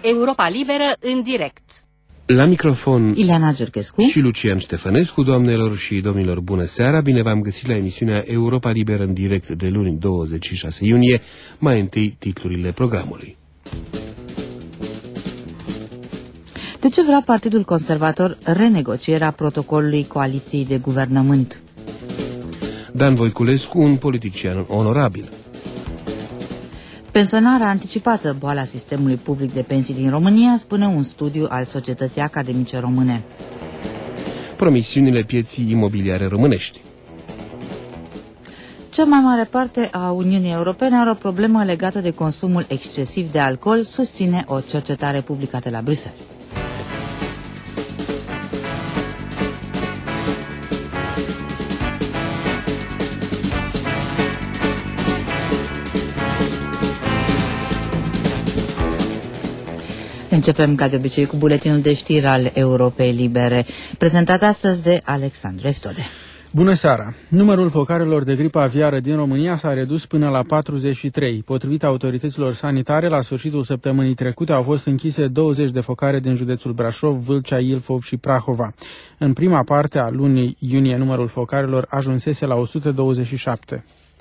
Europa Liberă în direct. La microfon Ileana Gerchescu și Lucian Ștefănescu. Doamnelor și domnilor, bună seara! Bine v-am găsit la emisiunea Europa Liberă în direct de luni 26 iunie. Mai întâi titlurile programului. De ce vrea Partidul Conservator renegocierea protocolului coaliției de guvernământ? Dan Voiculescu, un politician onorabil. Pensionarea anticipată, boala sistemului public de pensii din România, spune un studiu al Societății Academice Române. Promisiunile pieții imobiliare românești. Cea mai mare parte a Uniunii Europene are o problemă legată de consumul excesiv de alcool, susține o cercetare publicată la Bruxelles. Începem ca de obicei cu buletinul de știri al Europei Libere, prezentat astăzi de Alexandru Eftode. Bună seara! Numărul focarelor de gripă aviară din România s-a redus până la 43. Potrivit autorităților sanitare, la sfârșitul săptămânii trecute au fost închise 20 de focare din județul Brașov, Vâlcea, Ilfov și Prahova. În prima parte a lunii iunie, numărul focarelor ajunsese la 127.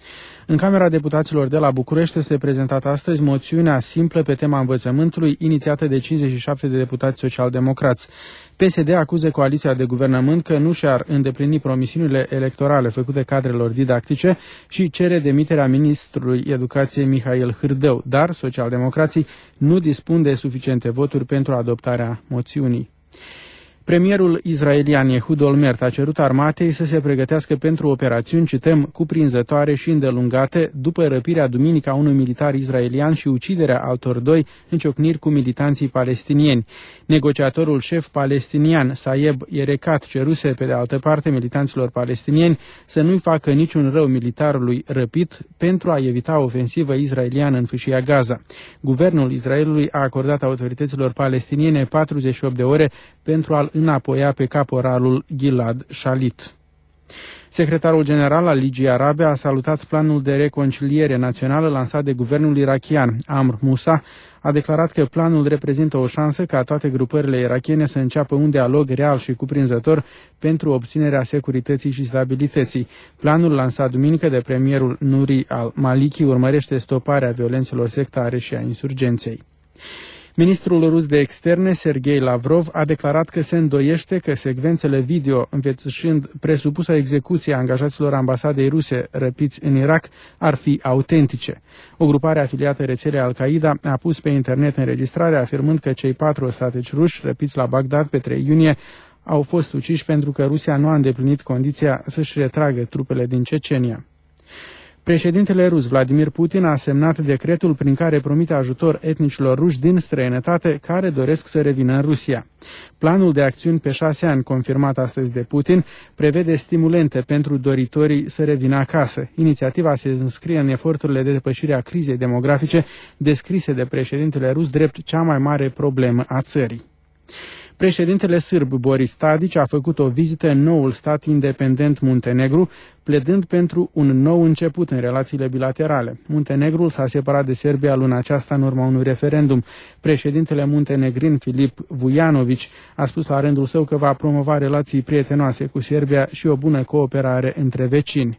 În Camera Deputaților de la București este prezentată astăzi moțiunea simplă pe tema învățământului, inițiată de 57 de deputați social-democrați. PSD acuză coaliția de guvernământ că nu și-ar îndeplini promisiunile electorale făcute cadrelor didactice și cere demiterea ministrului Educației Mihail Hârdău, dar social-democrații nu dispun de suficiente voturi pentru adoptarea moțiunii. Premierul israelian Ehud Olmert a cerut armatei să se pregătească pentru operațiuni, cităm, cuprinzătoare și îndelungate, după răpirea duminică a unui militar israelian și uciderea altor doi în ciocniri cu militanții palestinieni. Negociatorul șef palestinian Saeb Erekat ceruse, pe de altă parte, militanților palestinieni să nu-i facă niciun rău militarului răpit pentru a evita ofensivă israeliană în fâșia Gaza. Guvernul Israelului a acordat autorităților palestiniene 48 de ore pentru a-l înapoia pe caporalul Gilad Shalit. Secretarul general al Ligii Arabe a salutat planul de reconciliere națională lansat de guvernul irachian. Amr Moussa a declarat că planul reprezintă o șansă ca toate grupările irakiene să înceapă un dialog real și cuprinzător pentru obținerea securității și stabilității. Planul lansat duminică de premierul Nuri al-Maliki urmărește stoparea violențelor sectare și a insurgenței. Ministrul rus de externe, Sergei Lavrov, a declarat că se îndoiește că secvențele video învățând presupusă execuție a angajaților ambasadei ruse răpiți în Irak ar fi autentice. O grupare afiliată rețelei Al-Qaeda a pus pe internet înregistrarea afirmând că cei 4 ostateci ruși răpiți la Bagdad pe 3 iunie au fost uciși pentru că Rusia nu a îndeplinit condiția să-și retragă trupele din Cecenia. Președintele rus Vladimir Putin a semnat decretul prin care promite ajutor etnicilor ruși din străinătate care doresc să revină în Rusia. Planul de acțiuni pe 6 ani, confirmat astăzi de Putin, prevede stimulente pentru doritorii să revină acasă. Inițiativa se înscrie în eforturile de depășire a crizei demografice descrise de președintele rus drept cea mai mare problemă a țării. Președintele sârb Boris Tadić a făcut o vizită în noul stat independent Muntenegru, pledând pentru un nou început în relațiile bilaterale. Muntenegrul s-a separat de Serbia luna aceasta în urma unui referendum. Președintele muntenegrin Filip Vujanović a spus la rândul său că va promova relații prietenoase cu Serbia și o bună cooperare între vecini.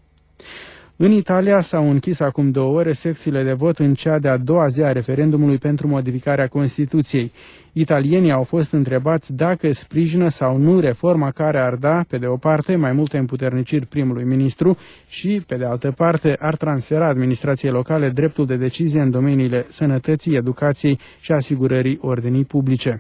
În Italia s-au închis acum 2 ore secțiile de vot în cea de-a doua zi a referendumului pentru modificarea Constituției. Italienii au fost întrebați dacă sprijină sau nu reforma care ar da, pe de o parte, mai multe împuterniciri primului ministru și, pe de altă parte, ar transfera administrației locale dreptul de decizie în domeniile sănătății, educației și asigurării ordinii publice.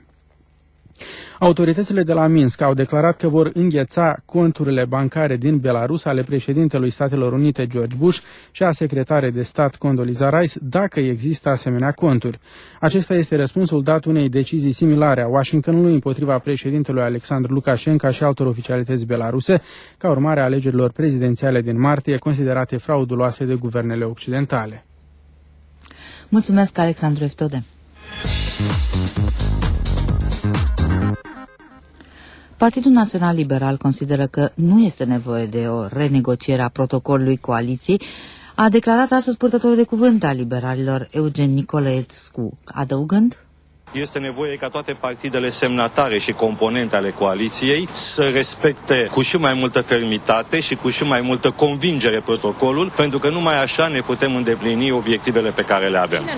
Autoritățile de la Minsk au declarat că vor îngheța conturile bancare din Belarus ale președintelui Statelor Unite George Bush și a secretarei de stat Condoleezza Rice, dacă există asemenea conturi. Acesta este răspunsul dat unei decizii similare a Washingtonului împotriva președintelui Alexandru Lukashenko și altor oficialități belaruse, ca urmare a alegerilor prezidențiale din martie, considerate frauduloase de guvernele occidentale. Mulțumesc, Alexandru Eftode. Partidul Național Liberal consideră că nu este nevoie de o renegociere a protocolului coaliției, a declarat astăzi purtătorul de cuvânt al liberalilor Eugen Nicolaescu, adăugând: Este nevoie ca toate partidele semnatare și componente ale coaliției să respecte cu și mai multă fermitate și cu și mai multă convingere protocolul, pentru că numai așa ne putem îndeplini obiectivele pe care le avem.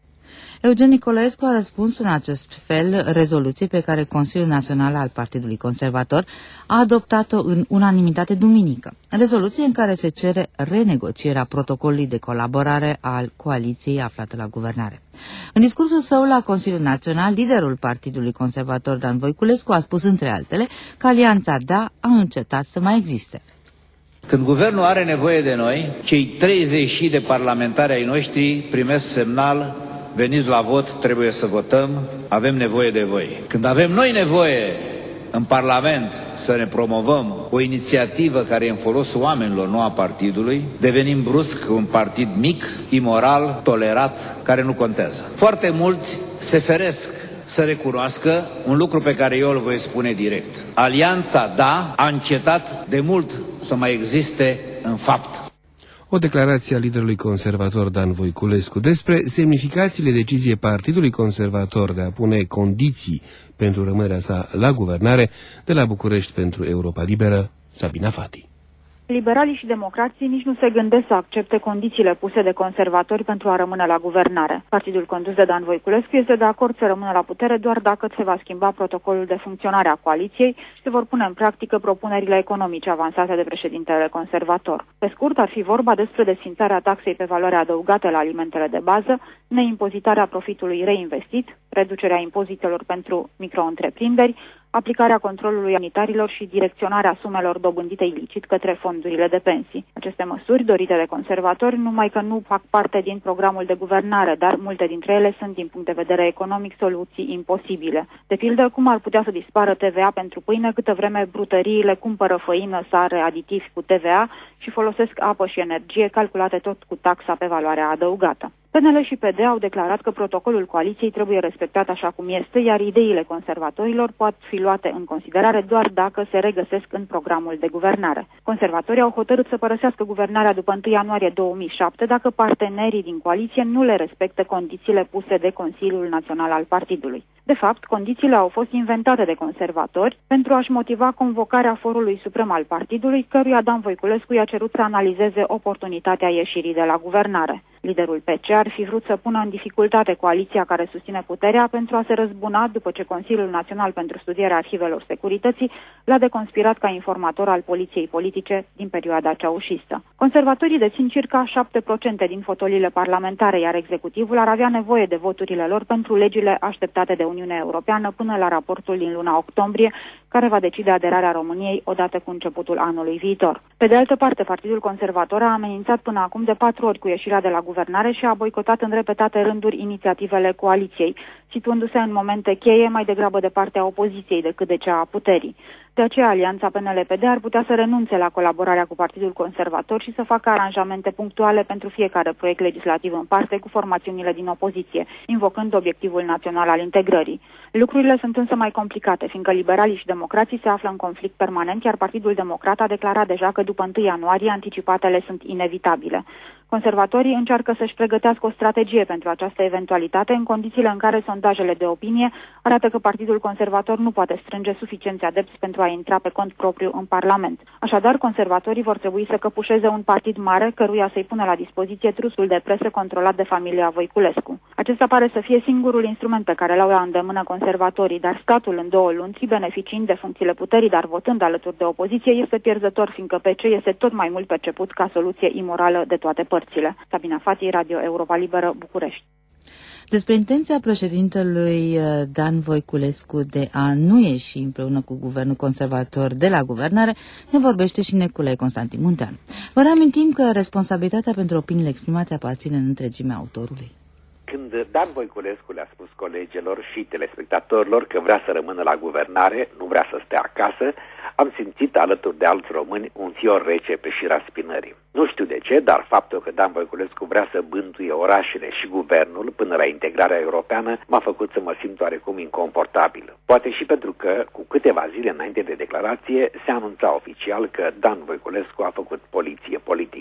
Eugen Nicolaescu a răspuns în acest fel rezoluției pe care Consiliul Național al Partidului Conservator a adoptat-o în unanimitate duminică. Rezoluție în care se cere renegocierea protocolului de colaborare al coaliției aflată la guvernare. În discursul său la Consiliul Național, liderul Partidului Conservator Dan Voiculescu a spus între altele că Alianța Da a încetat să mai existe. Când guvernul are nevoie de noi, cei 30 de parlamentari ai noștri primesc semnal: veniți la vot, trebuie să votăm, avem nevoie de voi. Când avem noi nevoie în Parlament să ne promovăm o inițiativă care e în folosul oamenilor, nu a partidului, devenim brusc un partid mic, imoral, tolerat, care nu contează. Foarte mulți se feresc să recunoască un lucru pe care eu îl voi spune direct. Alianța Da a încetat de mult să mai existe în fapt. O declarație a liderului conservator Dan Voiculescu despre semnificațiile deciziei Partidului Conservator de a pune condiții pentru rămânerea sa la guvernare. De la București pentru Europa Liberă, Sabina Fati. Liberalii și democrații nici nu se gândesc să accepte condițiile puse de conservatori pentru a rămâne la guvernare. Partidul condus de Dan Voiculescu este de acord să rămână la putere doar dacă se va schimba protocolul de funcționare a coaliției și se vor pune în practică propunerile economice avansate de președintele conservator. Pe scurt, ar fi vorba despre desfințarea taxei pe valoare adăugată la alimentele de bază, neimpozitarea profitului reinvestit, reducerea impozitelor pentru micro-întreprinderi, aplicarea controlului sanitarilor și direcționarea sumelor dobândite ilicit către fondurile de pensii. Aceste măsuri, dorite de conservatori, numai că nu fac parte din programul de guvernare, dar multe dintre ele sunt, din punct de vedere economic, soluții imposibile. De pildă, cum ar putea să dispară TVA pentru pâine câtă vreme brutăriile cumpără făină, sare, aditivi cu TVA și folosesc apă și energie calculate tot cu taxa pe valoarea adăugată. PNL și PD au declarat că protocolul coaliției trebuie respectat așa cum este, iar ideile conservatorilor pot fi luate în considerare doar dacă se regăsesc în programul de guvernare. Conservatorii au hotărât să părăsească guvernarea după 1 ianuarie 2007 dacă partenerii din coaliție nu le respectă condițiile puse de Consiliul Național al Partidului. De fapt, condițiile au fost inventate de conservatori pentru a-și motiva convocarea Forului Suprem al Partidului, căruia Dan Voiculescu i-a cerut să analizeze oportunitatea ieșirii de la guvernare. Liderul PC ar fi vrut să pună în dificultate coaliția care susține puterea pentru a se răzbuna după ce Consiliul Național pentru Studierea Arhivelor Securității l-a deconspirat ca informator al poliției politice din perioada ceaușistă. Conservatorii dețin circa 7% din fotoliile parlamentare, iar executivul ar avea nevoie de voturile lor pentru legile așteptate de Uniunea Europeană până la raportul din luna octombrie, care va decide aderarea României odată cu începutul anului viitor. Pe de altă parte, Partidul Conservator a amenințat până acum de 4 ori cu ieșirea de la guvernare și a boicotat în repetate rânduri inițiativele coaliției, situându-se în momente cheie mai degrabă de partea opoziției decât de cea a puterii. De aceea, Alianța PNL-PD ar putea să renunțe la colaborarea cu Partidul Conservator și să facă aranjamente punctuale pentru fiecare proiect legislativ în parte cu formațiunile din opoziție, invocând obiectivul național al integrării. Lucrurile sunt însă mai complicate, fiindcă liberalii și democrații se află în conflict permanent, iar Partidul Democrat a declarat deja că după 1 ianuarie anticipatele sunt inevitabile. Conservatorii încearcă să-și pregătească o strategie pentru această eventualitate în condițiile în care sondajele de opinie arată că Partidul Conservator nu poate strânge suficienți adepți pentru a intra pe cont propriu în Parlament. Așadar, conservatorii vor trebui să căpușeze un partid mare căruia să-i pună la dispoziție trusul de presă controlat de familia Voiculescu. Acesta pare să fie singurul instrument pe care l-au la îndemână conservatorii, dar statul în 2 luni, beneficiind de funcțiile puterii, dar votând alături de opoziție, este pierzător, fiindcă PC este tot mai mult perceput ca soluție imorală de toate părțile. Sabina Fati, Radio Europa Liberă, București. Despre intenția președintelui Dan Voiculescu de a nu ieși împreună cu guvernul conservator de la guvernare ne vorbește și Nicolae Constantin Muntean. Vă reamintim că responsabilitatea pentru opiniile exprimate aparține în întregime autorului. Când Dan Voiculescu le-a spus colegilor și telespectatorilor că vrea să rămână la guvernare, nu vrea să stea acasă, am simțit alături de alți români un fior rece pe șira spinării. Nu știu de ce, dar faptul că Dan Voiculescu vrea să bântuie orașele și guvernul până la integrarea europeană m-a făcut să mă simt oarecum inconfortabil. Poate și pentru că, cu câteva zile înainte de declarație, se anunța oficial că Dan Voiculescu a făcut poliție politică.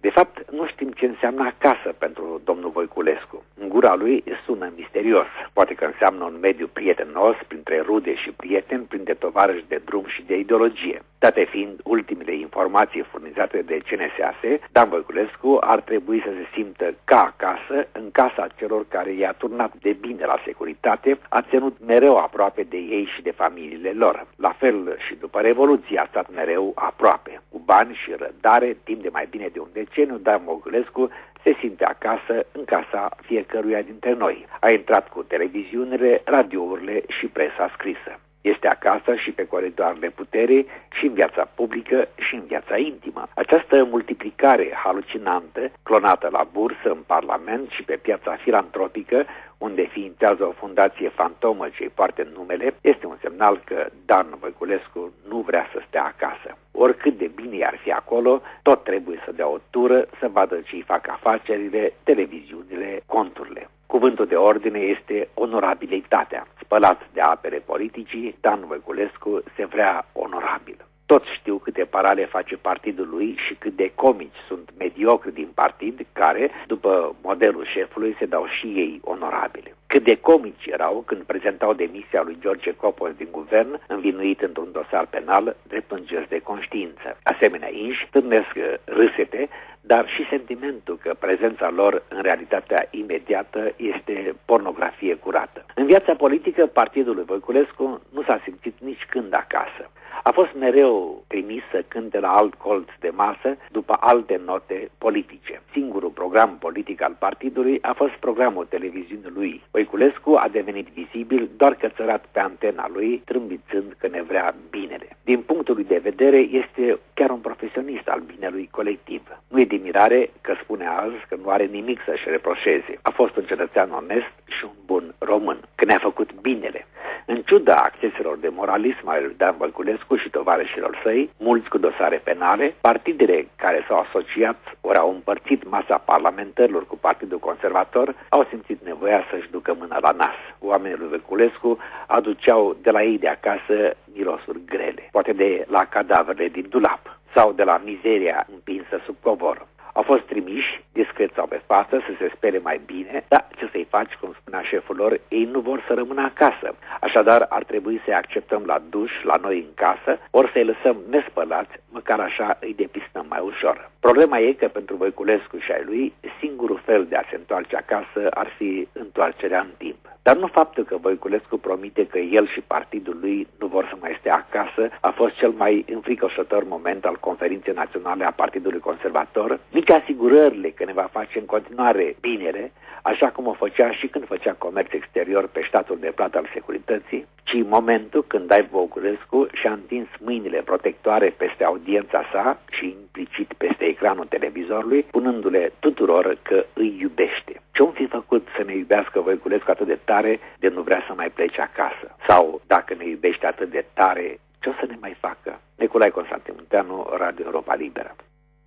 De fapt, nu știm ce înseamnă acasă pentru domnul Voiculescu. În gura lui sună misterios. Poate că înseamnă un mediu prietenos, printre rude și prieteni, printre tovarăși de drum și de ideologie. Date fiind ultimele informații furnizate de CNSAS, Dan Voiculescu ar trebui să se simtă ca acasă, în casa celor care i-a turnat de bine la securitate, a ținut mereu aproape de ei și de familiile lor. La fel și după Revoluție a stat mereu aproape. Cu bani și răbdare, timp de mai bine de un deceniu, Dan Voiculescu se simte acasă în casa fiecăruia dintre noi. A intrat cu televiziunile, radiourile și presa scrisă. Este acasă și pe coridoarele puterii, și în viața publică, și în viața intimă. Această multiplicare halucinantă, clonată la bursă, în Parlament și pe piața filantropică, unde ființează o fundație fantomă ce-i poartă numele, este un semnal că Dan Voiculescu nu vrea să stea acasă. Oricât de bine ar fi acolo, tot trebuie să dea o tură, să vadă ce-i fac afacerile, televiziunile, conturile. Cuvântul de ordine este onorabilitatea. Spălat de apele politicii, Dan Voiculescu se vrea onorabil. Toți știu câte parale face partidul lui și cât de comici sunt mediocri din partid care, după modelul șefului, se dau și ei onorabile. Cât de comici erau când prezentau demisia lui George Copos din guvern, învinuit într-un dosar penal, drept un gest de conștiință. Asemenea inși târnesc râsete, dar și sentimentul că prezența lor în realitatea imediată este pornografie curată. În viața politică, partidul lui Voiculescu nu s-a simțit nici când acasă. A fost mereu trimis să cânte la alt colț de masă după alte note politice. Singurul program politic al partidului a fost programul televiziunii lui. Voiculescu a devenit vizibil doar cățărat pe antena lui, trâmbițând că ne vrea binele. Din punctul lui de vedere, este chiar un profesionist al binelui colectiv. Nu e de mirare că spune azi că nu are nimic să-și reproșeze. A fost un cetățean onest și un bun român, că ne-a făcut binele. În ciuda acceselor de moralism ale lui Dan Voiculescu și tovarășilor săi, mulți cu dosare penale, partidele care s-au asociat ori au împărțit masa parlamentarilor cu Partidul Conservator, au simțit nevoia să-și ducă mâna la nas. Oamenii lui Voiculescu aduceau de la ei de acasă mirosuri grele, poate de la cadavrele din dulap sau de la mizeria împinsă sub covor. Au fost trimiși, discret sau pe față, să se spere mai bine, dar ce să-i faci, cum spunea șeful lor, ei nu vor să rămână acasă. Așadar, ar trebui să-i acceptăm la duș, la noi în casă, ori să-i lăsăm nespălați, măcar așa îi depistăm mai ușor. Problema e că pentru Voiculescu și ai lui, singurul fel de a se întoarce acasă ar fi întoarcerea în timp. Dar nu faptul că Voiculescu promite că el și partidul lui nu vor să mai stea acasă a fost cel mai înfricoșător moment al Conferinței Naționale a Partidului Conservator, nici asigurările că ne va face în continuare binele, așa cum o făcea și când făcea comerț exterior pe statul de plată al securității, ci momentul când Dan Voiculescu și-a întins mâinile protectoare peste audiența sa și implicit peste ecranul televizorului, punându-le tuturor că îi iubește. Ce-om fi făcut să ne iubească Voiculescu atât de tare de nu vrea să mai plece acasă? Sau, dacă ne iubește atât de tare, ce o să ne mai facă? Nicolae Constantin Munteanu, Radio Europa Liberă.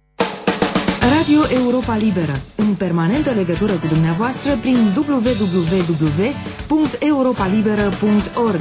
Radio Europa Liberă, în permanentă legătură cu dumneavoastră prin www.europalibera.org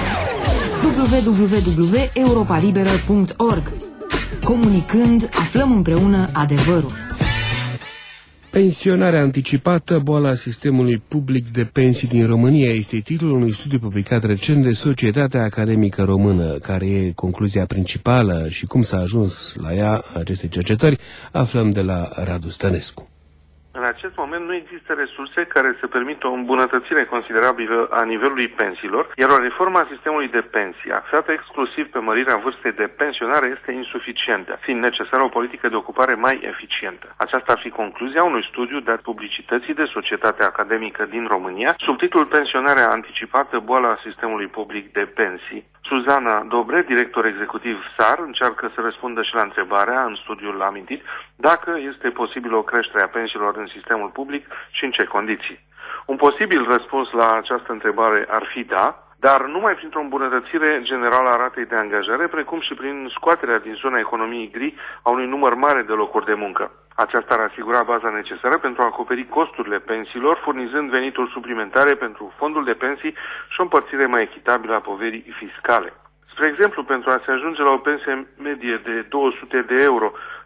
www.europalibera.org. Comunicând, aflăm împreună adevărul. Pensionarea anticipată, boala sistemului public de pensii din România, este titlul unui studiu publicat recent de Societatea Academică Română. Care e concluzia principală și cum s-a ajuns la ea, aceste cercetări, aflăm de la Radu Stănescu. În acest moment nu există resurse care să permită o îmbunătățire considerabilă a nivelului pensiilor, iar o reformă a sistemului de pensii, axată exclusiv pe mărirea vârstei de pensionare, este insuficientă, fiind necesară o politică de ocupare mai eficientă. Aceasta ar fi concluzia unui studiu dat publicității de Societatea Academică din România, sub titlul Pensionarea anticipată, boala sistemului public de pensii. Suzana Dobre, director executiv SAR, încearcă să răspundă și la întrebarea, în studiul amintit, dacă este posibil o creștere a pensiilor în sistemul public și în ce condiții. Un posibil răspuns la această întrebare ar fi da, dar numai printr-o îmbunătățire generală a ratei de angajare, precum și prin scoaterea din zona economiei gri a unui număr mare de locuri de muncă. Aceasta ar asigura baza necesară pentru a acoperi costurile pensiilor, furnizând venituri suplimentare pentru fondul de pensii și o împărțire mai echitabilă a poverii fiscale. Spre exemplu, pentru a se ajunge la o pensie medie de 200 de euro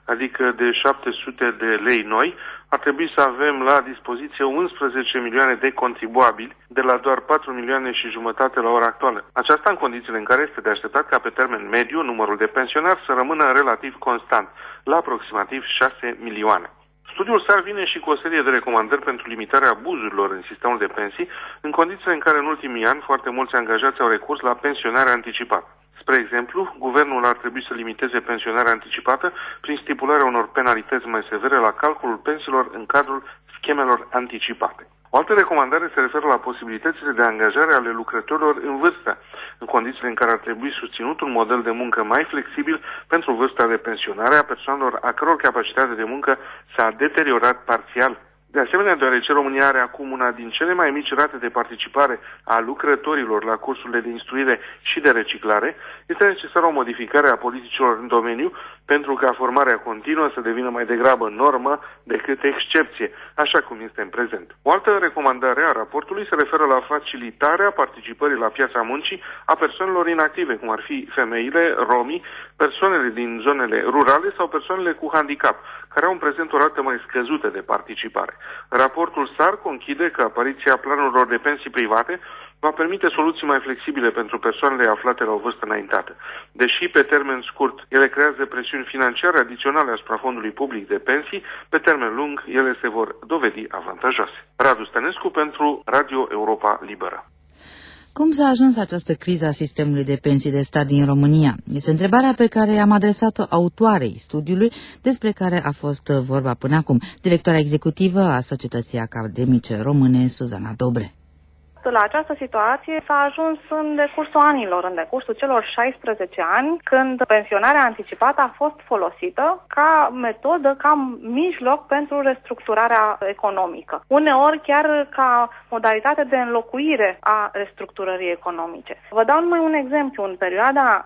adică de 700 de lei noi, ar trebui să avem la dispoziție 11 milioane de contribuabili, de la doar 4 milioane și jumătate la ora actuală. Aceasta în condițiile în care este de așteptat ca pe termen mediu numărul de pensionari să rămână relativ constant, la aproximativ 6 milioane. Studiul SAR vine și cu o serie de recomandări pentru limitarea abuzurilor în sistemul de pensii, în condițiile în care în ultimii ani foarte mulți angajați au recurs la pensionare anticipată. Spre exemplu, guvernul ar trebui să limiteze pensionarea anticipată prin stipularea unor penalități mai severe la calculul pensiilor în cadrul schemelor anticipate. O altă recomandare se referă la posibilitățile de angajare ale lucrătorilor în vârstă, în condițiile în care ar trebui susținut un model de muncă mai flexibil pentru vârsta de pensionare a persoanelor a căror capacitate de muncă s-a deteriorat parțial. De asemenea, deoarece România are acum una din cele mai mici rate de participare a lucrătorilor la cursurile de instruire și de reciclare, este necesară o modificare a politicilor în domeniu pentru ca formarea continuă să devină mai degrabă normă decât excepție, așa cum este în prezent. O altă recomandare a raportului se referă la facilitarea participării la piața muncii a persoanelor inactive, cum ar fi femeile, romii, persoanele din zonele rurale sau persoanele cu handicap, care au în prezent o rată mai scăzută de participare. Raportul SAR conchide că apariția planurilor de pensii private va permite soluții mai flexibile pentru persoanele aflate la o vârstă înaintată. Deși pe termen scurt ele creează presiuni financiare adiționale asupra fondului public de pensii, pe termen lung ele se vor dovedi avantajoase. Radu Stănescu pentru Radio Europa Liberă. Cum s-a ajuns această criză a sistemului de pensii de stat din România? Este întrebarea pe care am adresat-o autoarei studiului, despre care a fost vorba până acum, directoarea executivă a Societății Academice Române, Suzana Dobre. La această situație s-a ajuns în decursul anilor, în decursul celor 16 ani, când pensionarea anticipată a fost folosită ca metodă, ca mijloc pentru restructurarea economică. Uneori chiar ca modalitate de înlocuire a restructurării economice. Vă dau numai un exemplu. În perioada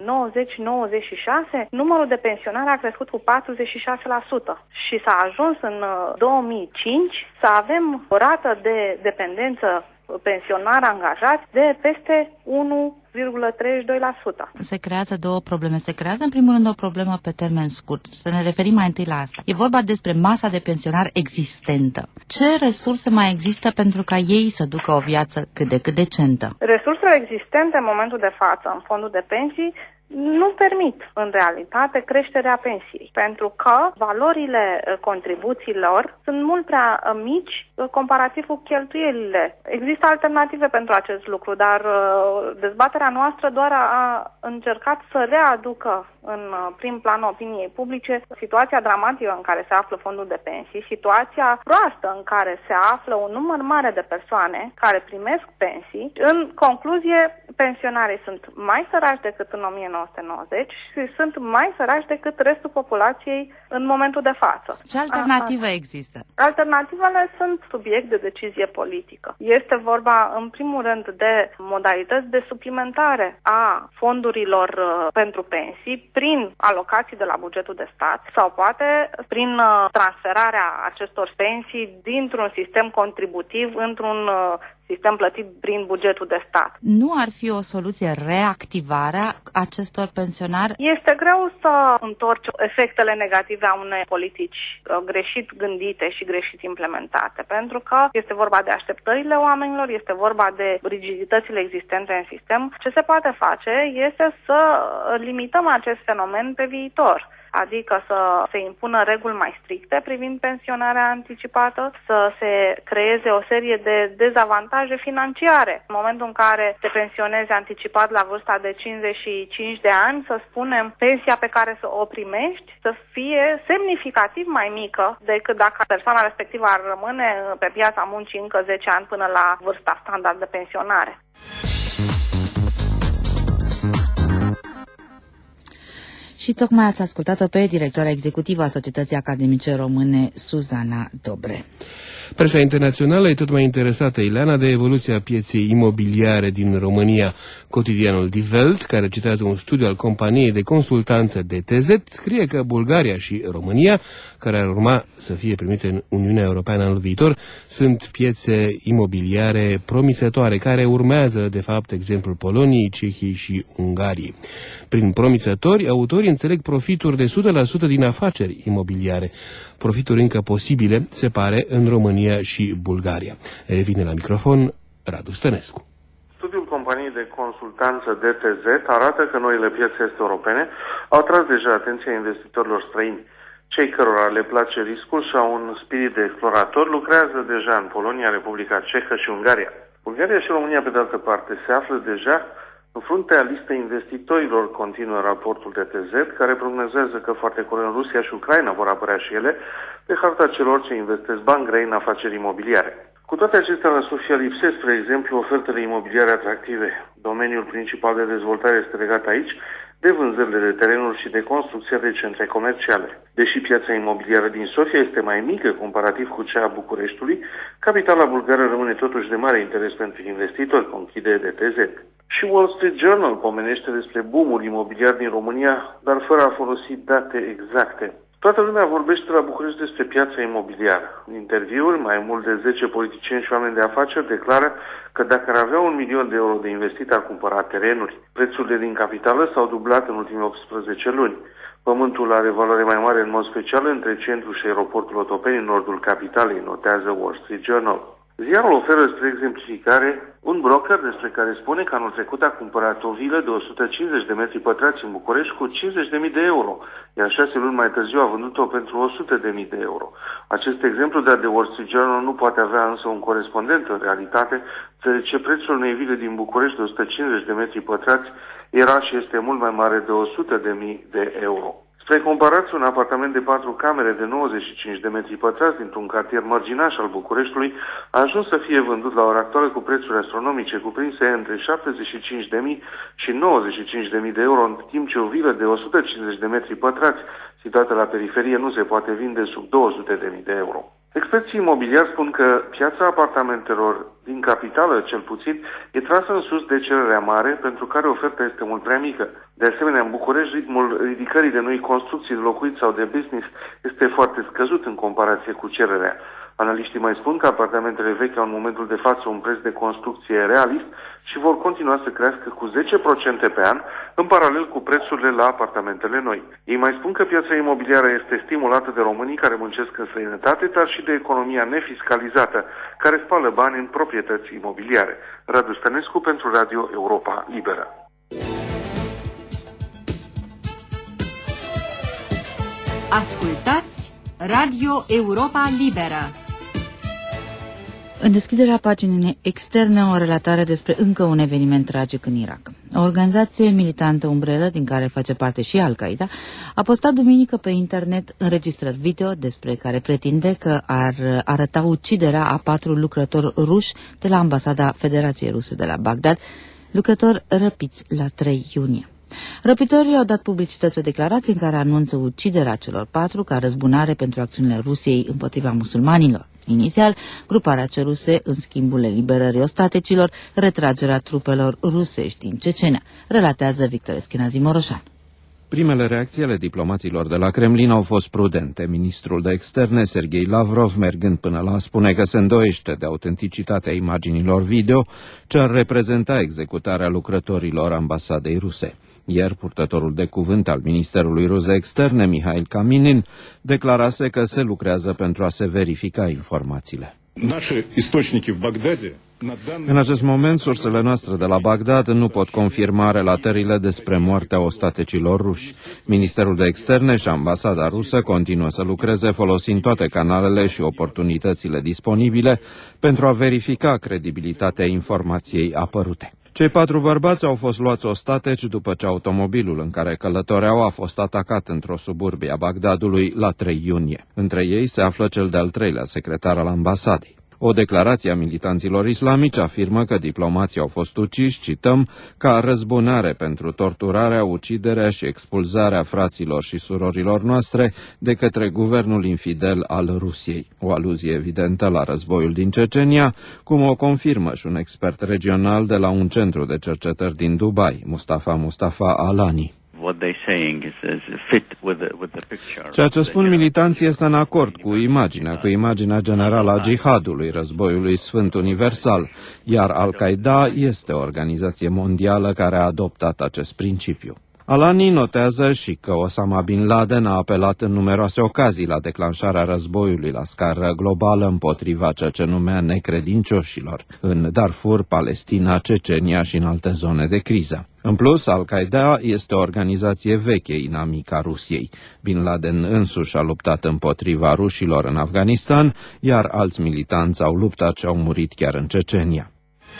90-96, numărul de pensionari a crescut cu 46% și s-a ajuns în 2005 să avem o rată de dependență pensionari angajați de peste 1,32%. Se creează două probleme. Se creează în primul rând o problemă pe termen scurt. Să ne referim mai întâi la asta. E vorba despre masa de pensionari existentă. Ce resurse mai există pentru ca ei să ducă o viață cât de cât decentă? Resursele existente în momentul de față în fondul de pensii nu permit, în realitate, creșterea pensiei, pentru că valorile contribuțiilor sunt mult prea mici comparativ cu cheltuielile. Există alternative pentru acest lucru, dar dezbaterea noastră doar a încercat să readucă în prim plan opiniei publice situația dramatică în care se află fondul de pensii, situația proastă în care se află un număr mare de persoane care primesc pensii. În concluzie, pensionarii sunt mai săraci decât în 1990 și sunt mai săraci decât restul populației în momentul de față. Ce alternativă există? Alternativele sunt subiect de decizie politică. Este vorba, în primul rând, de modalități de suplimentare a fondurilor pentru pensii prin alocații de la bugetul de stat sau poate prin transferarea acestor pensii dintr-un sistem contributiv într-un sistem plătit prin bugetul de stat. Nu ar fi o soluție reactivarea acestor pensionari? Este greu să întorci efectele negative a unei politici greșit gândite și greșit implementate, pentru că este vorba de așteptările oamenilor, este vorba de rigiditățile existente în sistem. Ce se poate face este să limităm acest fenomen pe viitor. Adică să se impună reguli mai stricte privind pensionarea anticipată, să se creeze o serie de dezavantaje financiare. În momentul în care te pensionezi anticipat la vârsta de 55 de ani, să spunem, pensia pe care să o primești să fie semnificativ mai mică decât dacă persoana respectivă ar rămâne pe piața muncii încă 10 ani până la vârsta standard de pensionare. Și tocmai ați ascultat-o pe directoarea executivă a Societății Academice Române, Suzana Dobre. Presa internațională e tot mai interesată, Ileana, de evoluția pieței imobiliare din România. Cotidianul Die Welt, care citează un studiu al companiei de consultanță DTZ, scrie că Bulgaria și România, care ar urma să fie primite în Uniunea Europeană anul viitor, sunt piețe imobiliare promițătoare, care urmează, de fapt, exemplul Poloniei, Cehiei și Ungariei. Prin promițători, autorii înțeleg profituri de 100% din afaceri imobiliare. Profituri încă posibile, se pare, în România și Bulgaria. Revine la microfon Radu Stănescu. Studiul companiei de consultanță DTZ arată că noile piețe est europene au tras deja atenția investitorilor străini. Cei cărora le place riscul și au un spirit de explorator lucrează deja în Polonia, Republica Cehă și Ungaria. Bulgaria și România, pe de altă parte, se află deja în fruntea listei investitorilor, continuă raportul DTZ, care prognozează că foarte curând Rusia și Ucraina vor apărea și ele pe harta celor ce investesc bani grei în afaceri imobiliare. Cu toate acestea, la Sofia lipsesc, spre exemplu, ofertele imobiliare atractive. Domeniul principal de dezvoltare este legat aici de vânzările de terenuri și de construcția de centre comerciale. Deși piața imobiliară din Sofia este mai mică comparativ cu cea a Bucureștiului, capitala bulgară rămâne totuși de mare interes pentru investitori, conchide DTZ. Și Wall Street Journal pomenește despre boom-ul imobiliar din România, dar fără a folosi date exacte. Toată lumea vorbește la București despre piața imobiliară. În interviuri, mai mult de 10 politicieni și oameni de afaceri declară că dacă ar avea 1 milion de euro de investit, ar cumpăra terenuri. Prețurile din capitală s-au dublat în ultimii 18 luni. Pământul are valoare mai mare în mod special între centru și aeroportul Otopeni, în nordul capitalei, notează Wall Street Journal. Ziarul oferă, spre exemplificare, un broker despre care spune că anul trecut a cumpărat o vilă de 150 de metri pătrați în București cu 50.000 de euro, iar 6 luni mai târziu a vândut-o pentru 100.000 de euro. Acest exemplu dat de Wall Street Journal nu poate avea însă un corespondent în realitate, deoarece prețul unei vile din București de 150 de metri pătrați era și este mult mai mare de 100.000 de euro. Spre comparație, un apartament de 4 camere de 95 de metri pătrați dintr-un cartier marginaș al Bucureștiului a ajuns să fie vândut la ora actuală cu prețuri astronomice cuprinse între 75.000 și 95.000 de euro, în timp ce o vilă de 150 de metri pătrați situată la periferie nu se poate vinde sub 200.000 de euro. Experții imobiliari spun că piața apartamentelor din capitală, cel puțin, e trasă în sus de cererea mare, pentru care oferta este mult prea mică. De asemenea, în București, ritmul ridicării de noi construcții de locuințe sau de business este foarte scăzut în comparație cu cererea. Analiștii mai spun că apartamentele vechi au în momentul de față un preț de construcție realist și vor continua să crească cu 10% pe an, în paralel cu prețurile la apartamentele noi. Ei mai spun că piața imobiliară este stimulată de românii care muncesc în străinătate, dar și de economia nefiscalizată, care spală bani în proprietăți imobiliare. Radu Stănescu pentru Radio Europa Liberă. Ascultați Radio Europa Liberă. În deschiderea paginii externe, o relatare despre încă un eveniment tragic în Irak. O organizație militantă umbrelă, din care face parte și Al-Qaeda, a postat duminică pe internet înregistrări video despre care pretinde că ar arăta uciderea a 4 lucrători ruși de la Ambasada Federației Ruse de la Bagdad, lucrători răpiți la 3 iunie. Răpitorii au dat publicității o declarație în care anunță uciderea celor 4 ca răzbunare pentru acțiunile Rusiei împotriva musulmanilor. Inițial, gruparea ceruse, în schimbul eliberării ostatecilor, retragerea trupelor rusești din Cecenia, relatează Victor Eschenazi Moroșan. Primele reacții ale diplomaților de la Kremlin au fost prudente. Ministrul de externe, Sergei Lavrov, mergând până la a spune că se îndoiește de autenticitatea imaginilor video ce ar reprezenta executarea lucrătorilor ambasadei ruse. Ieri, purtătorul de cuvânt al Ministerului Rus de Externe, Mihail Kaminin, declarase că se lucrează pentru a se verifica informațiile. În acest moment, sursele noastre de la Bagdad nu pot confirma relatările despre moartea ostatecilor ruși. Ministerul de Externe și ambasada rusă continuă să lucreze folosind toate canalele și oportunitățile disponibile pentru a verifica credibilitatea informației apărute. Cei 4 bărbați au fost luați ostateci după ce automobilul în care călătoreau a fost atacat într-o suburbie a Bagdadului la 3 iunie. Între ei se află cel de-al 3-lea secretar al ambasadei. O declarație a militanților islamici afirmă că diplomații au fost uciși, cităm, ca răzbunare pentru torturarea, uciderea și expulzarea fraților și surorilor noastre de către guvernul infidel al Rusiei. O aluzie evidentă la războiul din Cecenia, cum o confirmă și un expert regional de la un centru de cercetări din Dubai, Mustafa Alani. Ceea ce spun militanții este în acord cu imaginea generală a jihadului, războiului sfânt universal, iar Al-Qaeda este o organizație mondială care a adoptat acest principiu. Alani notează și că Osama Bin Laden a apelat în numeroase ocazii la declanșarea războiului la scară globală împotriva ceea ce numea necredincioșilor în Darfur, Palestina, Cecenia și în alte zone de criză. În plus, Al-Qaeda este o organizație veche, inamica Rusiei. Bin Laden însuși a luptat împotriva rușilor în Afganistan, iar alți militanți au luptat și au murit chiar în Cecenia.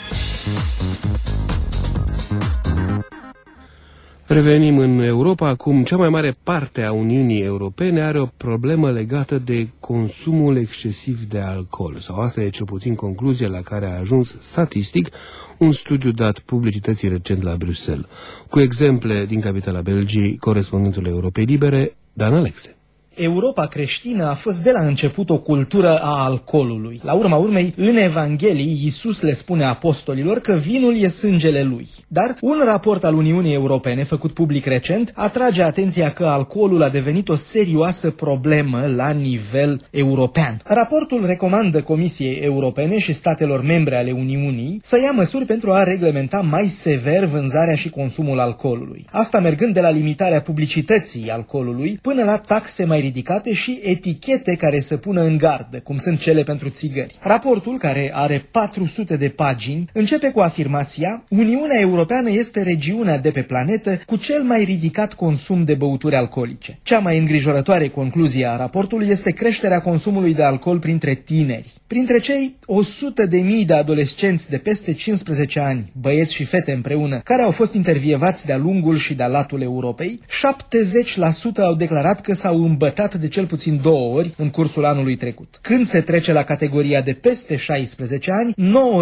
Revenim în Europa. Acum, cea mai mare parte a Uniunii Europene are o problemă legată de consumul excesiv de alcool. Sau asta e cel puțin concluzia la care a ajuns statistic un studiu dat publicității recent la Bruxelles. Cu exemple din capitala Belgiei, corespondentul Europei Libere, Dan Alexe. Europa creștină a fost de la început o cultură a alcoolului. La urma urmei, în Evanghelii, Iisus le spune apostolilor că vinul e sângele lui. Dar un raport al Uniunii Europene, făcut public recent, atrage atenția că alcoolul a devenit o serioasă problemă la nivel european. Raportul recomandă Comisiei Europene și statelor membre ale Uniunii să ia măsuri pentru a reglementa mai sever vânzarea și consumul alcoolului. Asta mergând de la limitarea publicității alcoolului până la taxe mai ridicate și etichete care să pună în gardă, cum sunt cele pentru țigări. Raportul, care are 400 de pagini, începe cu afirmația: Uniunea Europeană este regiunea de pe planetă cu cel mai ridicat consum de băuturi alcoolice. Cea mai îngrijorătoare concluzie a raportului este creșterea consumului de alcool printre tineri. Printre cei 100.000 de adolescenți de peste 15 ani, băieți și fete împreună, care au fost intervievați de-a lungul și de-a latul Europei, 70% au declarat că s-au îmbătat de cel puțin 2 ori în cursul anului trecut. Când se trece la categoria de peste 16 ani,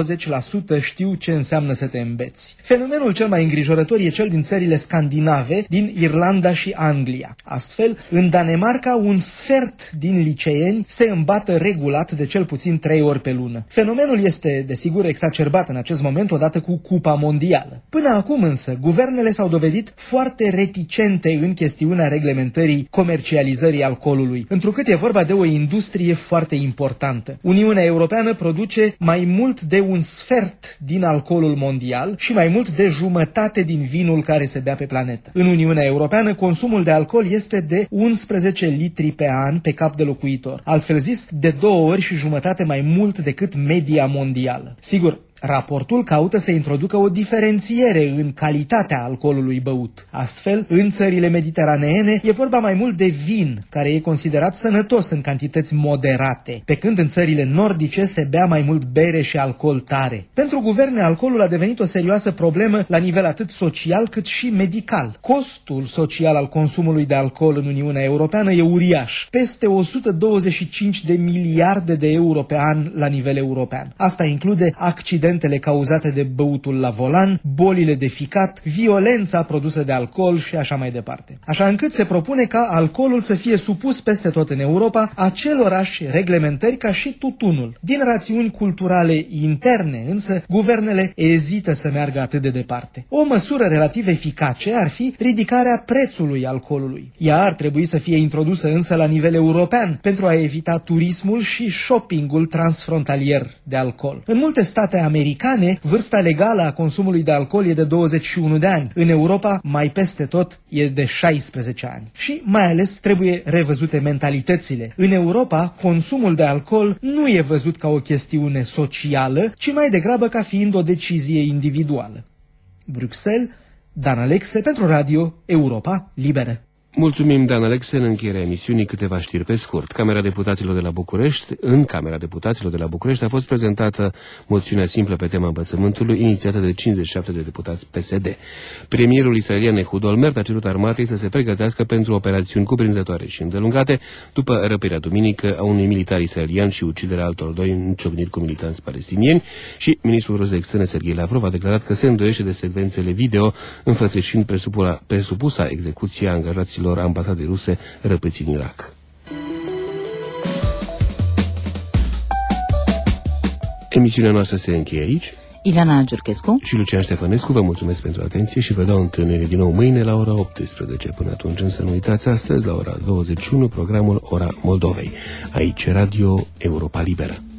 90% știu ce înseamnă să te îmbeți. Fenomenul cel mai îngrijorător e cel din țările scandinave, din Irlanda și Anglia. Astfel, în Danemarca, un sfert din liceeni se îmbată regulat de cel puțin 3 ori pe lună. Fenomenul este, desigur, exacerbat în acest moment odată cu Cupa Mondială. Până acum însă, guvernele s-au dovedit foarte reticente în chestiunea reglementării comercializării alcoolului, întrucât e vorba de o industrie foarte importantă. Uniunea Europeană produce mai mult de un sfert din alcoolul mondial și mai mult de jumătate din vinul care se bea pe planetă. În Uniunea Europeană, consumul de alcool este de 11 litri pe an pe cap de locuitor, altfel zis, de 2 ori și jumătate mai mult decât media mondială. Sigur, raportul caută să introducă o diferențiere în calitatea alcoolului băut. Astfel, în țările mediteraneene e vorba mai mult de vin, care e considerat sănătos în cantități moderate, pe când în țările nordice se bea mai mult bere și alcool tare. Pentru guverne, alcoolul a devenit o serioasă problemă la nivel atât social cât și medical. Costul social al consumului de alcool în Uniunea Europeană e uriaș, peste 125 de miliarde de euro pe an la nivel european. Asta include accidentele cauzate de băutul la volan, bolile de ficat, violența produsă de alcool și așa mai departe. Așa încât se propune ca alcoolul să fie supus peste tot în Europa acelorași reglementări ca și tutunul. Din rațiuni culturale interne, însă, guvernele ezită să meargă atât de departe. O măsură relativ eficace ar fi ridicarea prețului alcoolului. Ea ar trebui să fie introdusă însă la nivel european pentru a evita turismul și shoppingul transfrontalier de alcool. În multe state americane, vârsta legală a consumului de alcool e de 21 de ani. În Europa, mai peste tot, e de 16 ani. Și, mai ales, trebuie revăzute mentalitățile. În Europa, consumul de alcool nu e văzut ca o chestiune socială, ci mai degrabă ca fiind o decizie individuală. Bruxelles, Dan Alexe pentru Radio Europa Liberă. Mulțumim, Dan Alexe. În încheierea emisiunii, câteva știri pe scurt. În Camera Deputaților de la București a fost prezentată moțiunea simplă pe tema învățământului, inițiată de 57 de deputați PSD. Premierul israelian Ehud Olmert a cerut armatei să se pregătească pentru operațiuni cuprinzătoare și îndelungate, după răpirea duminică a unui militar israelian și uciderea altor 2 în ciocniri cu militanți palestinieni, și ministrul rus de externe Serghei Lavrov a declarat că se îndoiește de secvențele video înfățișind presupusa execuția angajaților ambasadei ruse răpiți în Irak. Emisiunea noastră se încheie aici. Ileana Giurchescu și Lucian Ștefănescu vă mulțumesc pentru atenție și vă dau întâlnire din nou mâine la ora 18. Până atunci însă nu uitați, astăzi la ora 21 programul Ora Moldovei. Aici Radio Europa Liberă.